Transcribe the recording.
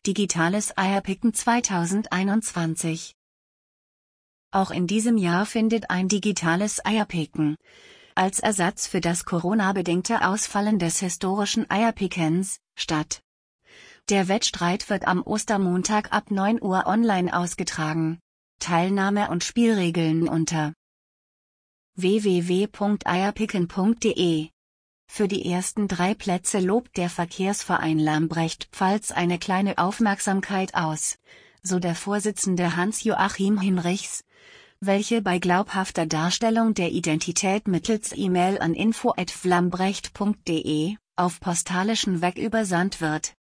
Digitales Eierpicken 2021. Auch in diesem Jahr findet ein digitales Eierpicken als Ersatz für das Corona-bedingte Ausfallen des historischen Eierpickens statt. Der Wettstreit wird am Ostermontag ab 9 Uhr online ausgetragen. Teilnahme und Spielregeln unter www.eierpicken.de. Für die ersten 3 Plätze lobt der Verkehrsverein Lambrecht-Pfalz eine kleine Aufmerksamkeit aus, so der Vorsitzende Hans-Joachim Hinrichs, welche bei glaubhafter Darstellung der Identität mittels E-Mail an info@lambrecht.de auf postalischen Weg übersandt wird.